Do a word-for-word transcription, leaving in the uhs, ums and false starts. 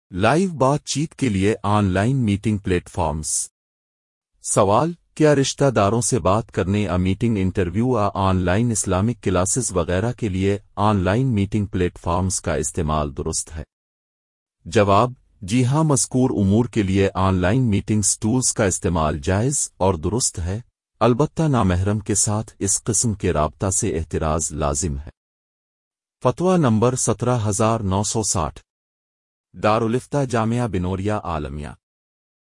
Live बातचीत के लिए ऑनलाइन मीटिंग प्लेटफॉर्म्स। सवाल: क्या रिश्तेदारों से बात करने या मीटिंग इंटरव्यू या ऑनलाइन इस्लामिक क्लासेस वगैरह के लिए ऑनलाइन मीटिंग प्लेटफॉर्म्स का इस्तेमाल दुरुस्त है? जवाब: जी हाँ, मज़कूर उमूर के लिए ऑनलाइन मीटिंग्स टूल्स का इस्तेमाल जायज़ और दुरुस्त है, अलबत्ता नामहरम के साथ इस किस्म के राब्ता से एहतिराज़ लाजिम है। फतवा नंबर सत्रह हजार नौ सौ साठ, दारुल इफ्ता जामिया बिनोरिया आलमिया।